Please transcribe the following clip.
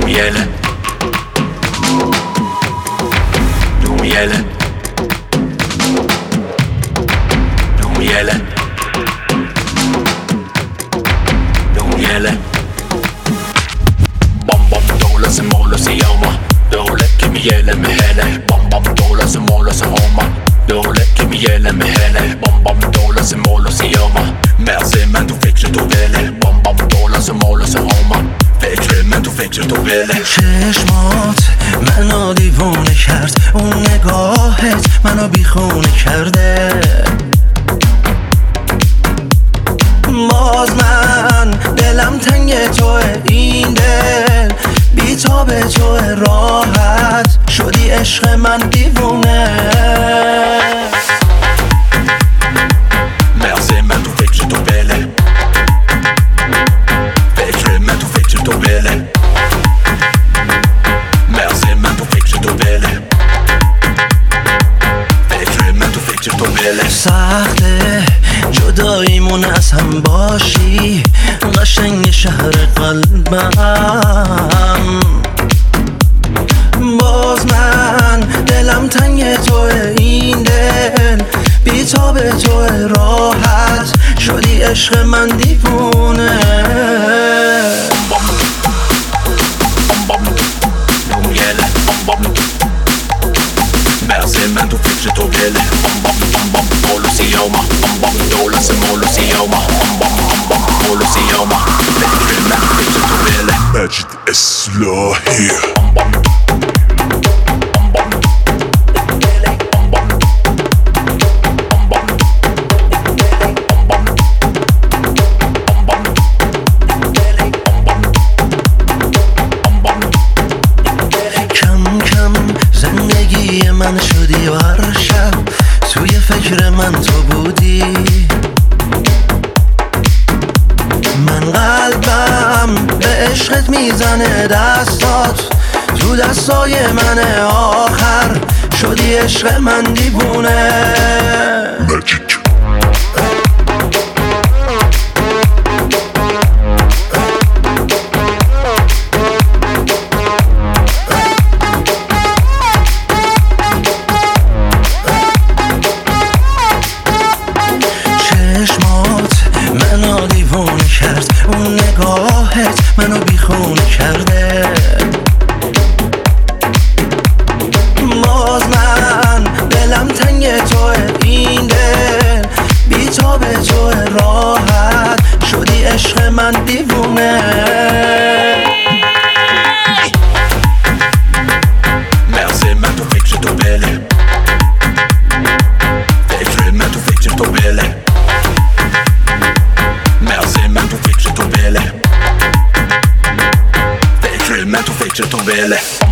miele, du miele, du miele, du miele. Bom bom dola se mola se yoma, dola ke miele me hele. Bom bom dola se mola se homa, dola ke miele me hele. Bom bom dola se mola se yoma, merci men du fikser du vele. Bom bom dola se mola se homa, فکر من تو فکر تو بله. چشمات منو دیوونه کرد، اون نگاهت منو بیخونه کرده. باز من دلم تنگ توه، این دل بیتاب توه، راحت شدی عشق من دیوونه. مرسی من تو فکر تو بله، فکر من تو فکر تو بله. مرسی من تو فکر تو بله، فکر من تو فکر تو بله. سخته جداییمون از هم باشی، قشنگ شهر قلبم. باز من دلم تنگ توه، این دل بیتاب توه، راحت شدی عشق من دیوونه. مرسی من تو فکر تو بله. مولو سیوما، دولا سه مولو سیوما، مولو سیوما، فکر من تو فکر تو بله. مجید اصلاحی. زندگی من شدی و هر شب توی فکر من تو بودی. من قلبم به عشقت میزنه، دستات تو دستای منه، آخر شدی عشق من دیوونه. مجید منو دیوونه کرد، اون نگاهت منو بیخونه کرده. باز من دلم تنگ توه، این دل بیتاب توه، راحت شدی عشق من دیوونه. مرسی من تو فکر تو بله، فکر من تو فکر تو بله. مرسی من تو فکر تو بله، فکر من تو فکر تو بله.